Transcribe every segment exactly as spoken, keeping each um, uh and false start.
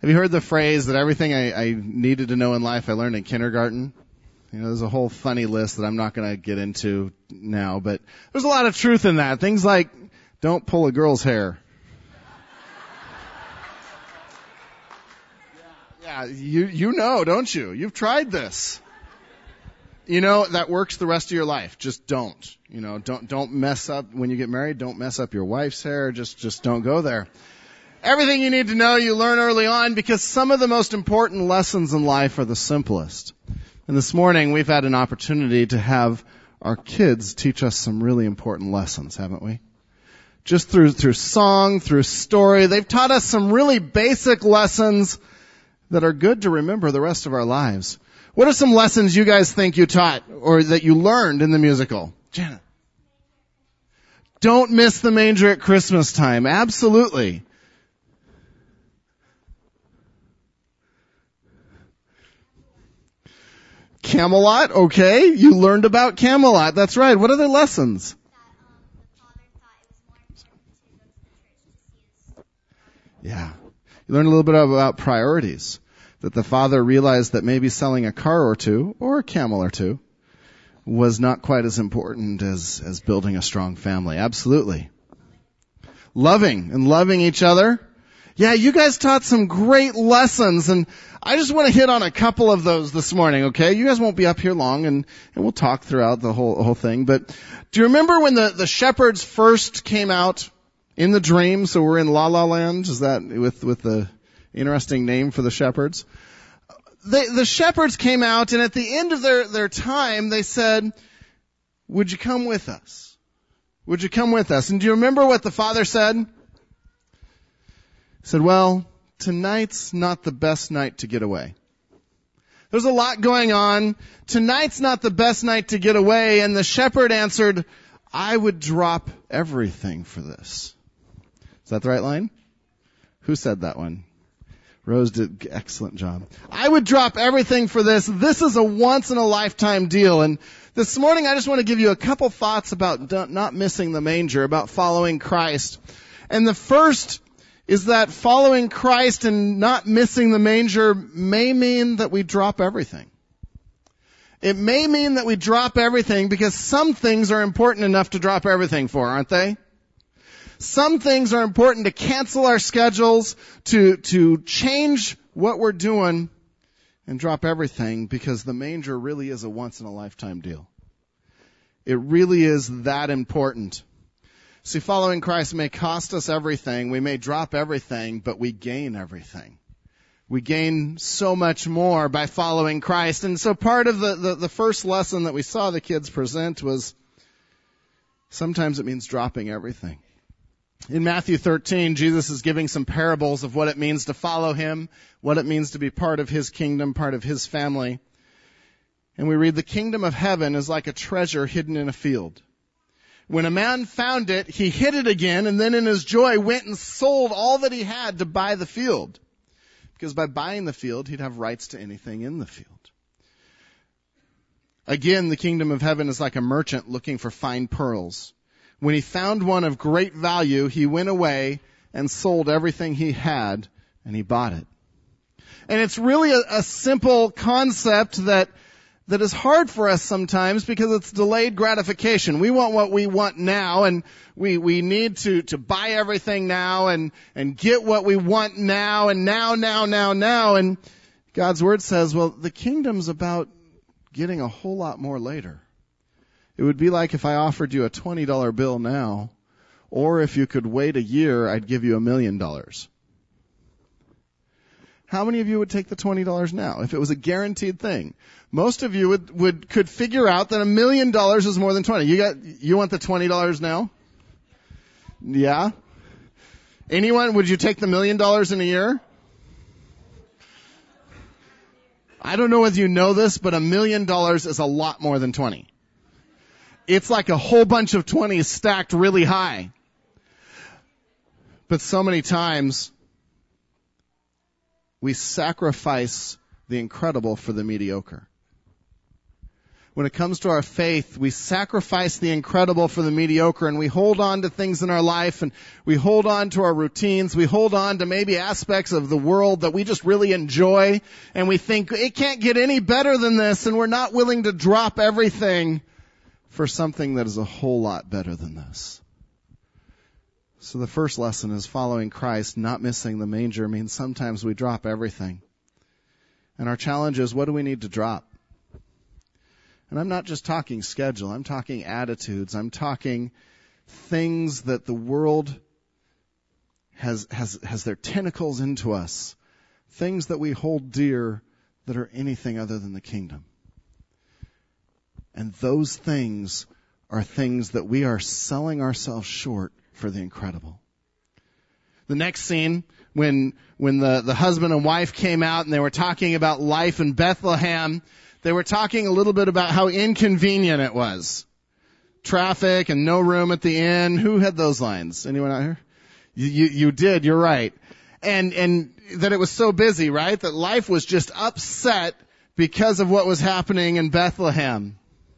Have you heard the phrase that everything I, I needed to know in life I learned in kindergarten? You know, there's a whole funny list that I'm not going to get into now, but there's a lot of truth in that. Things like, don't pull a girl's hair. Yeah, you, you know, don't you? You've tried this. You know, that works the rest of your life. Just don't. You know, don't, don't mess up when you get married. Don't mess up your wife's hair. Just, just don't go there. Everything you need to know, you learn early on, because some of the most important lessons in life are the simplest. And this morning, we've had an opportunity to have our kids teach us some really important lessons, haven't we? Just through, through song, through story, they've taught us some really basic lessons that are good to remember the rest of our lives. What are some lessons you guys think you taught or that you learned in the musical? Janet. Don't miss the manger at Christmas time. Absolutely. Camelot, okay. You learned about Camelot. That's right. What other lessons? Yeah. You learned a little bit about priorities. That the father realized that maybe selling a car or two, or a camel or two, was not quite as important as, as building a strong family. Absolutely. Loving and loving each other. Yeah, you guys taught some great lessons, and I just want to hit on a couple of those this morning, okay? You guys won't be up here long, and, and we'll talk throughout the whole whole thing. But do you remember when the, the shepherds first came out in the dream? So we're in La La Land. Is that with with the interesting name for the shepherds? They, the shepherds came out, and at the end of their, their time, they said, would you come with us? Would you come with us? And do you remember what the father said? He said, well, tonight's not the best night to get away. There's a lot going on. Tonight's not the best night to get away. And the shepherd answered, I would drop everything for this. Is that the right line? Who said that one? Rose did an excellent job. I would drop everything for this. This is a once-in-a-lifetime deal. And this morning I just want to give you a couple thoughts about not missing the manger, about following Christ. And the first is that following Christ and not missing the manger may mean that we drop everything. It may mean that we drop everything because some things are important enough to drop everything for, aren't they? Some things are important to cancel our schedules, to, to change what we're doing and drop everything because the manger really is a once-in-a-lifetime deal. It really is that important. See, following Christ may cost us everything. We may drop everything, but we gain everything. We gain so much more by following Christ. And so part of the, the, the first lesson that we saw the kids present was sometimes it means dropping everything. In Matthew thirteen, Jesus is giving some parables of what it means to follow him, what it means to be part of his kingdom, part of his family. And we read, the kingdom of heaven is like a treasure hidden in a field. When a man found it, he hid it again, and then in his joy went and sold all that he had to buy the field. Because by buying the field, he'd have rights to anything in the field. Again, the kingdom of heaven is like a merchant looking for fine pearls. When he found one of great value, he went away and sold everything he had, and he bought it. And it's really a, a simple concept that that is hard for us sometimes because it's delayed gratification. We want what we want now, and we, we need to, to buy everything now and, and get what we want now and now, now, now, now. And God's Word says, well, the kingdom's about getting a whole lot more later. It would be like if I offered you a twenty dollar bill now, or if you could wait a year, I'd give you a million dollars. How many of you would take the twenty dollars now if it was a guaranteed thing? Most of you would, would could figure out that a million dollars is more than twenty. You got you want the twenty dollars now? Yeah? Anyone, would you take the million dollars in a year? I don't know whether you know this, but a million dollars is a lot more than twenty. It's like a whole bunch of twenties stacked really high. But so many times we sacrifice the incredible for the mediocre. When it comes to our faith, we sacrifice the incredible for the mediocre, and we hold on to things in our life, and we hold on to our routines. We hold on to maybe aspects of the world that we just really enjoy, and we think it can't get any better than this, and we're not willing to drop everything for something that is a whole lot better than this. So the first lesson is following Christ, not missing the manger, means sometimes we drop everything. And our challenge is, what do we need to drop? And I'm not just talking schedule. I'm talking attitudes. I'm talking things that the world has, has, has their tentacles into us. Things that we hold dear that are anything other than the kingdom. And those things are things that we are selling ourselves short for the incredible. The next scene, when, when the, the husband and wife came out and they were talking about life in Bethlehem, they were talking a little bit about how inconvenient it was. Traffic and no room at the inn. Who had those lines? Anyone out here? You, you, you did, you're right. And, and that it was so busy, right? That life was just upset because of what was happening in Bethlehem.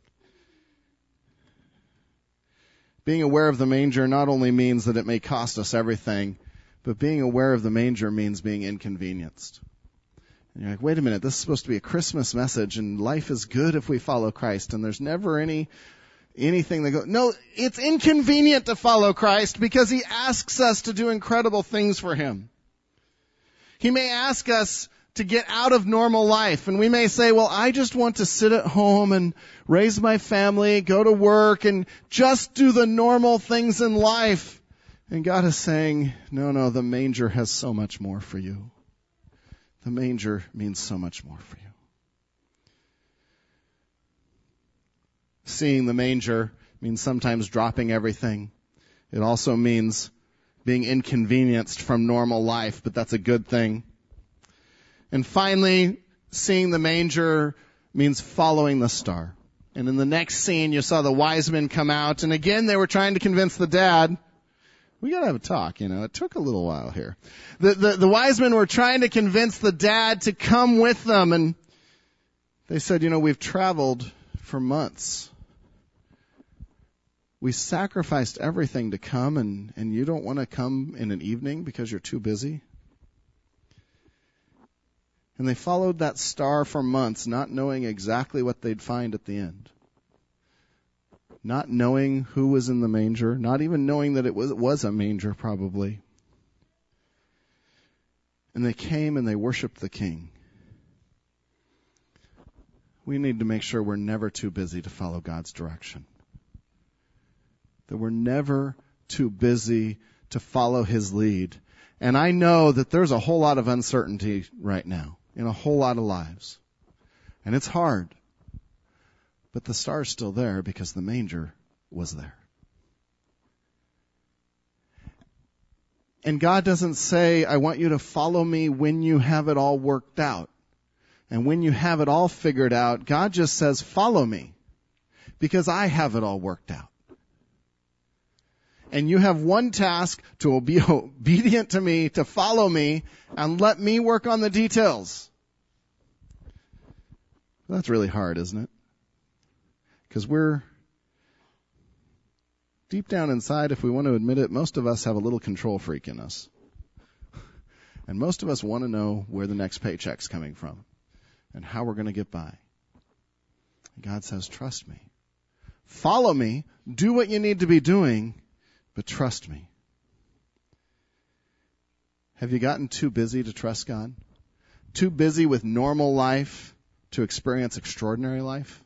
Being aware of the manger not only means that it may cost us everything, but being aware of the manger means being inconvenienced. And you're like, wait a minute, this is supposed to be a Christmas message, and life is good if we follow Christ, and there's never any anything that goes. No, it's inconvenient to follow Christ because he asks us to do incredible things for him. He may ask us to get out of normal life, and we may say, well, I just want to sit at home and raise my family, go to work, and just do the normal things in life. And God is saying, no, no, the manger has so much more for you. The manger means so much more for you. Seeing the manger means sometimes dropping everything. It also means being inconvenienced from normal life, but that's a good thing. And finally, seeing the manger means following the star. And in the next scene, you saw the wise men come out, and again, they were trying to convince the dad. We gotta have a talk, you know. It took a little while here. The, the, the wise men were trying to convince the dad to come with them, and they said, you know, we've traveled for months. We sacrificed everything to come, and, and you don't want to come in an evening because you're too busy? And they followed that star for months, not knowing exactly what they'd find at the end. Not knowing who was in the manger, not even knowing that it was, it was a manger probably. And they came and they worshiped the King. We need to make sure we're never too busy to follow God's direction. That we're never too busy to follow his lead. And I know that there's a whole lot of uncertainty right now in a whole lot of lives. And it's hard. But the star's still there because the manger was there. And God doesn't say, I want you to follow me when you have it all worked out. And when you have it all figured out, God just says, follow me because I have it all worked out. And you have one task, to be obedient to me, to follow me, and let me work on the details. That's really hard, isn't it? Because we're, deep down inside, if we want to admit it, most of us have a little control freak in us. And most of us want to know where the next paycheck's coming from and how we're going to get by. And God says, trust me. Follow me. Do what you need to be doing. But trust me. Have you gotten too busy to trust God? Too busy with normal life to experience extraordinary life?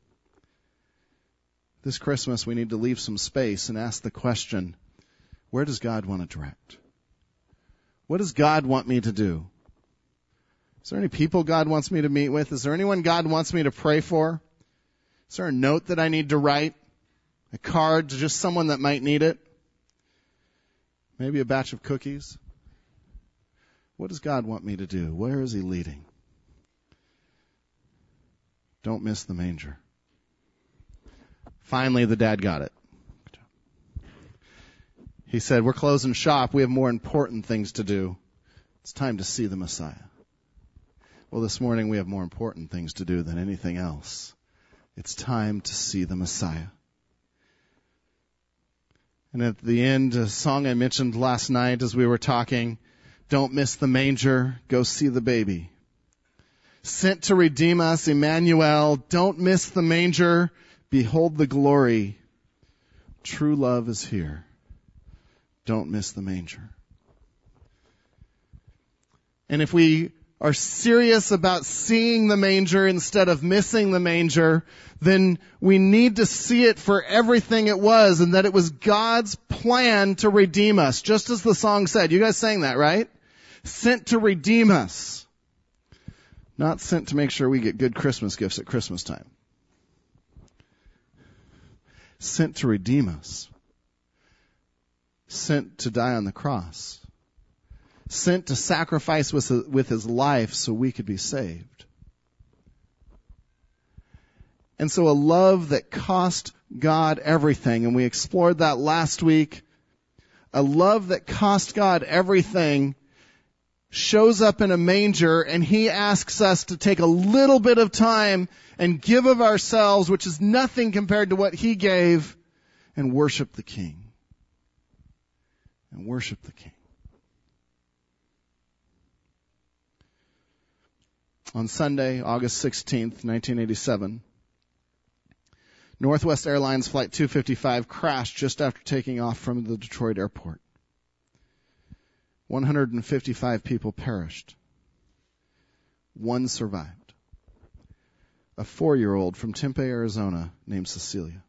This Christmas, we need to leave some space and ask the question, where does God want to direct? What does God want me to do? Is there any people God wants me to meet with? Is there anyone God wants me to pray for? Is there a note that I need to write? A card to just someone that might need it? Maybe a batch of cookies? What does God want me to do? Where is he leading? Don't miss the manger. Finally, the dad got it. He said, we're closing shop. We have more important things to do. It's time to see the Messiah. Well, this morning we have more important things to do than anything else. It's time to see the Messiah. And at the end, a song I mentioned last night as we were talking, don't miss the manger, go see the baby. Sent to redeem us, Emmanuel, don't miss the manger, behold the glory. True love is here. Don't miss the manger. And if we are serious about seeing the manger instead of missing the manger, then we need to see it for everything it was, and that it was God's plan to redeem us, just as the song said. You guys sang that, right? Sent to redeem us. Not sent to make sure we get good Christmas gifts at Christmas time. Sent to redeem us. Sent to die on the cross. Sent to sacrifice with, with his life so we could be saved. And so a love that cost God everything, and we explored that last week, a love that cost God everything shows up in a manger, and he asks us to take a little bit of time and give of ourselves, which is nothing compared to what he gave, and worship the King. And worship the King. On Sunday, August sixteenth, nineteen eighty-seven, Northwest Airlines Flight two fifty-five crashed just after taking off from the Detroit airport. one hundred fifty-five people perished. One survived. A four-year-old from Tempe, Arizona, named Cecilia.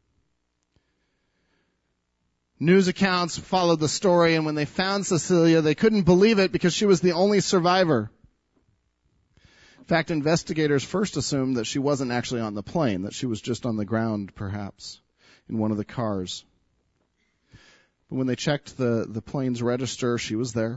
News accounts followed the story, and when they found Cecilia, they couldn't believe it because she was the only survivor. In fact, investigators first assumed that she wasn't actually on the plane, that she was just on the ground, perhaps, in one of the cars. But when they checked the, the plane's register, she was there.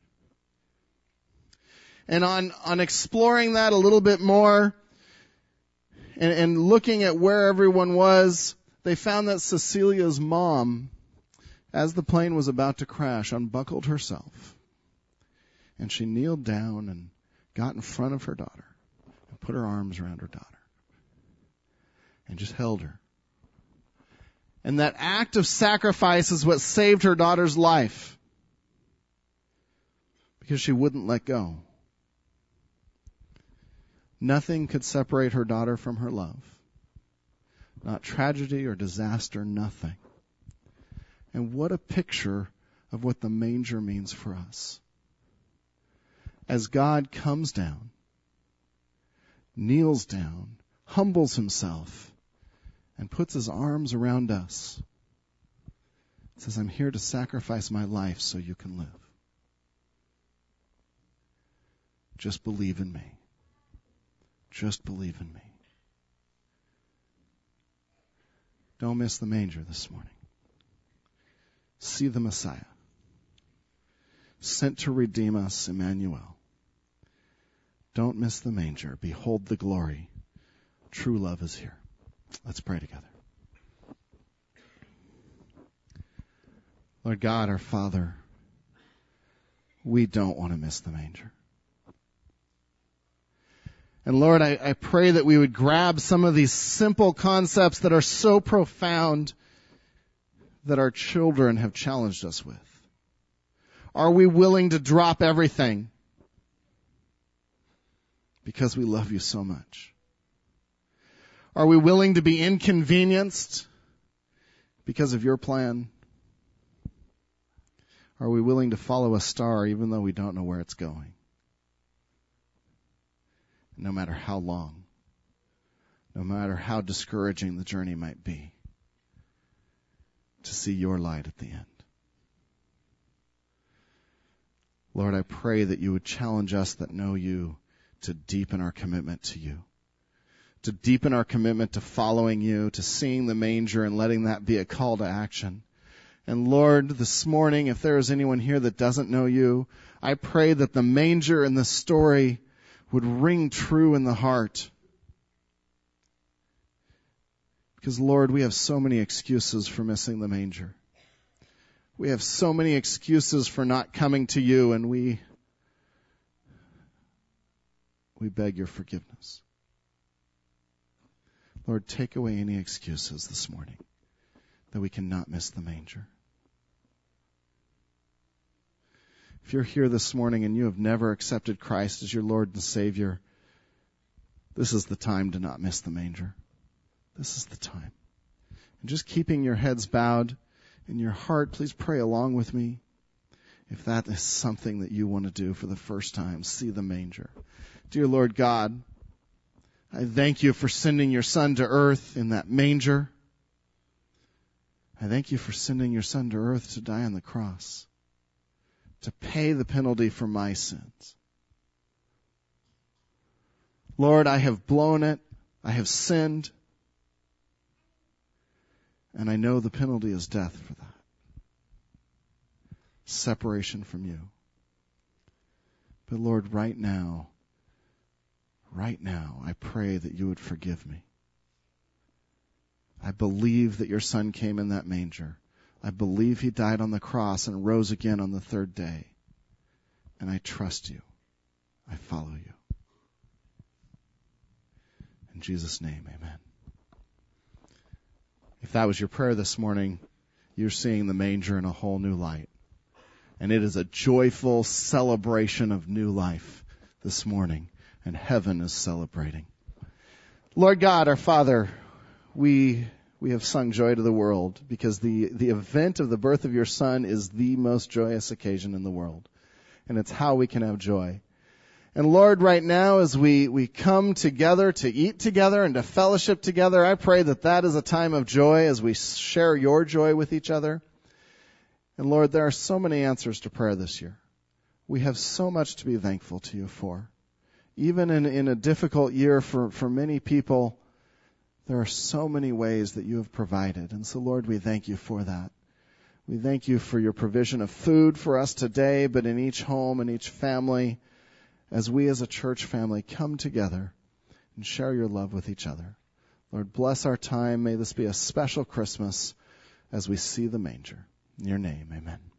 And on, on exploring that a little bit more and, and looking at where everyone was, they found that Cecilia's mom, as the plane was about to crash, unbuckled herself. And she kneeled down and got in front of her daughter and put her arms around her daughter and just held her. And that act of sacrifice is what saved her daughter's life, because she wouldn't let go. Nothing could separate her daughter from her love. Not tragedy or disaster, nothing. And what a picture of what the manger means for us. As God comes down, kneels down, humbles himself, and puts his arms around us, says, I'm here to sacrifice my life so you can live. Just believe in me. Just believe in me. Don't miss the manger this morning. See the Messiah. Sent to redeem us, Emmanuel. Don't miss the manger. Behold the glory. True love is here. Let's pray together. Lord God, our Father, we don't want to miss the manger. And Lord, I, I pray that we would grab some of these simple concepts that are so profound that our children have challenged us with. Are we willing to drop everything because we love you so much? Are we willing to be inconvenienced because of your plan? Are we willing to follow a star even though we don't know where it's going? No matter how long, no matter how discouraging the journey might be, to see your light at the end. Lord, I pray that you would challenge us that know you to deepen our commitment to you, to deepen our commitment to following you, to seeing the manger and letting that be a call to action. And Lord, this morning, if there is anyone here that doesn't know you, I pray that the manger and the story would ring true in the heart. Because Lord, we have so many excuses for missing the manger. We have so many excuses for not coming to you, and we we beg your forgiveness. Lord, take away any excuses this morning that we cannot miss the manger. If you're here this morning and you have never accepted Christ as your Lord and Savior, this is the time to not miss the manger. This is the time. And just keeping your heads bowed in your heart, please pray along with me. If that is something that you want to do for the first time, see the manger. Dear Lord God, I thank you for sending your Son to earth in that manger. I thank you for sending your Son to earth to die on the cross, to pay the penalty for my sins. Lord, I have blown it. I have sinned. And I know the penalty is death for that. Separation from you. But Lord, right now, right now, I pray that you would forgive me. I believe that your Son came in that manger. I believe he died on the cross and rose again on the third day. And I trust you. I follow you. In Jesus' name, amen. If that was your prayer this morning, you're seeing the manger in a whole new light. And it is a joyful celebration of new life this morning. And heaven is celebrating. Lord God, our Father, we we have sung Joy to the World because the, the event of the birth of your Son is the most joyous occasion in the world. And it's how we can have joy. And Lord, right now as we, we come together to eat together and to fellowship together, I pray that that is a time of joy as we share your joy with each other. And Lord, there are so many answers to prayer this year. We have so much to be thankful to you for. Even in, in a difficult year for, for many people, there are so many ways that you have provided. And so, Lord, we thank you for that. We thank you for your provision of food for us today, but in each home and each family, as we as a church family come together and share your love with each other. Lord, bless our time. May this be a special Christmas as we see the manger. In your name, amen.